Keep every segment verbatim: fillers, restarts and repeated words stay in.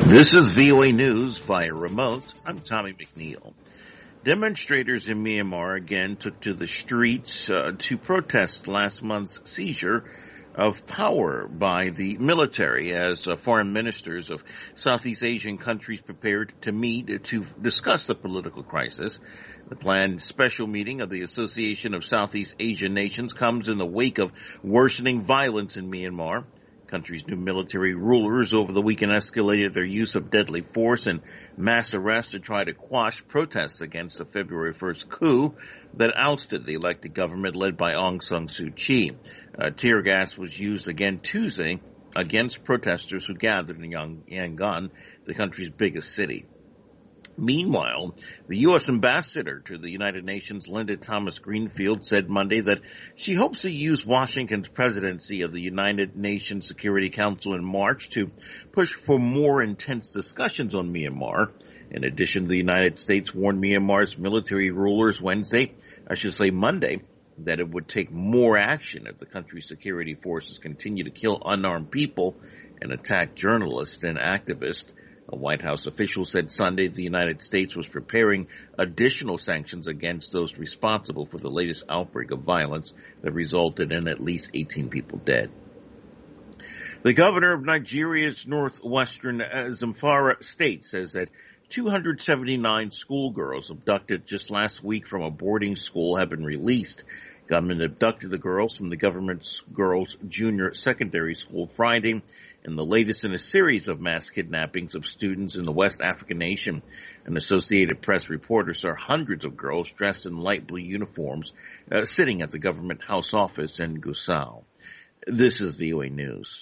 This is V O A News via remote. I'm Tommy McNeil. Demonstrators in Myanmar again took to the streets uh, to protest last month's seizure of power by the military as uh, foreign ministers of Southeast Asian countries prepared to meet to discuss the political crisis. The planned special meeting of the Association of Southeast Asian Nations comes in the wake of worsening violence in Myanmar. Country's new military rulers over the weekend escalated their use of deadly force and mass arrests to try to quash protests against the February first coup that ousted the elected government led by Aung San Suu Kyi. Uh, tear gas was used again Tuesday against protesters who gathered in Yangon, the country's biggest city. Meanwhile, the U S ambassador to the United Nations, Linda Thomas-Greenfield, said Monday that she hopes to use Washington's presidency of the United Nations Security Council in March to push for more intense discussions on Myanmar. In addition, the United States warned Myanmar's military rulers Wednesday, I should say Monday, that it would take more action if the country's security forces continue to kill unarmed people and attack journalists and activists. A White House official said Sunday the United States was preparing additional sanctions against those responsible for the latest outbreak of violence that resulted in at least eighteen people dead. The governor of Nigeria's northwestern Zamfara state says that two hundred seventy-nine schoolgirls abducted just last week from a boarding school have been released. Government abducted the girls from the government's girls' junior secondary school Friday, and the latest in a series of mass kidnappings of students in the West African nation. An Associated Press reporter saw hundreds of girls dressed in light blue uniforms uh, sitting at the government house office in Gusau. This is V O A News.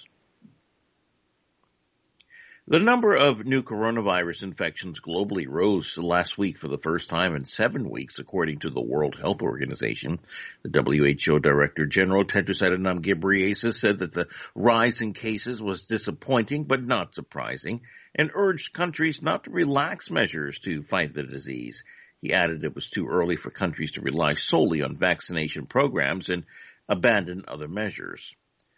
The number of new coronavirus infections globally rose last week for the first time in seven weeks, according to the World Health Organization. The W H O Director General Tedros Adhanom Ghebreyesus said that the rise in cases was disappointing but not surprising, and urged countries not to relax measures to fight the disease. He added it was too early for countries to rely solely on vaccination programs and abandon other measures.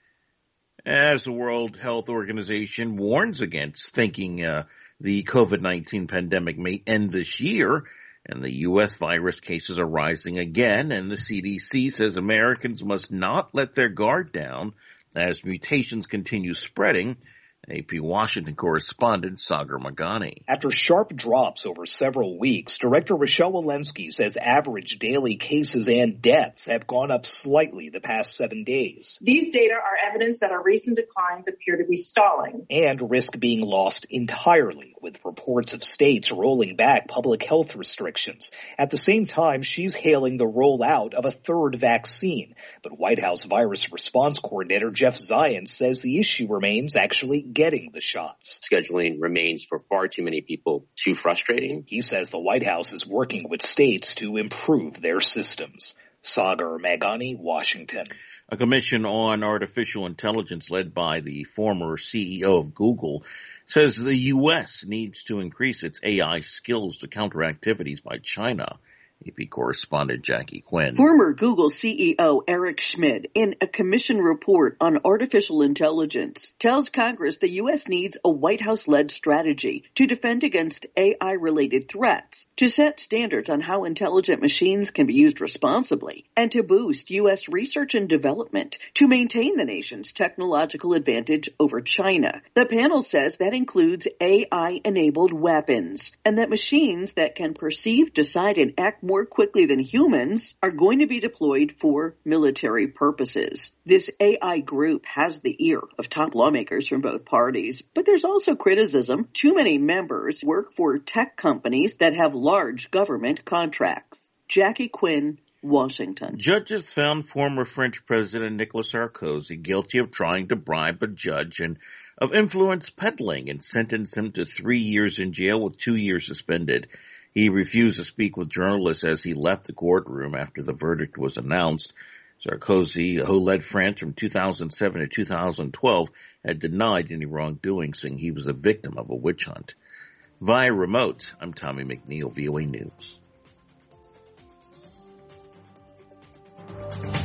As the World Health Organization warns against thinking uh, the COVID nineteen pandemic may end this year, and the U S virus cases are rising again, and the C D C says Americans must not let their guard down as mutations continue spreading. A P Washington correspondent Sagar Magani. After sharp drops over several weeks, Director Rochelle Walensky says average daily cases and deaths have gone up slightly the past seven days. These data are evidence that our recent declines appear to be stalling. And risk being lost entirely, with reports of states rolling back public health restrictions. At the same time, she's hailing the rollout of a third vaccine. But White House Virus Response Coordinator Jeff Zients says the issue remains actually getting the shots. Scheduling remains for far too many people too frustrating. He says the White House is working with states to improve their systems. Sagar Magani, Washington. A commission on artificial intelligence led by the former C E O of Google says the U S needs to increase its A I skills to counter activities by China. A P correspondent Jackie Quinn. Former Google C E O Eric Schmidt, in a commission report on artificial intelligence, tells Congress the U S needs a White House-led strategy to defend against A I-related threats, to set standards on how intelligent machines can be used responsibly, and to boost U S research and development to maintain the nation's technological advantage over China. The panel says that includes A I-enabled weapons, and that machines that can perceive, decide, and act more quickly than humans are going to be deployed for military purposes. This A I group has the ear of top lawmakers from both parties, but there's also criticism. Too many members work for tech companies that have large government contracts. Jackie Quinn, Washington. Judges found former French President Nicolas Sarkozy guilty of trying to bribe a judge and of influence peddling and sentenced him to three years in jail with two years suspended. He refused to speak with journalists as he left the courtroom after the verdict was announced. Sarkozy, who led France from two thousand seven to two thousand twelve, had denied any wrongdoing, saying he was a victim of a witch hunt. Via remote, I'm Tommy McNeil, V O A News.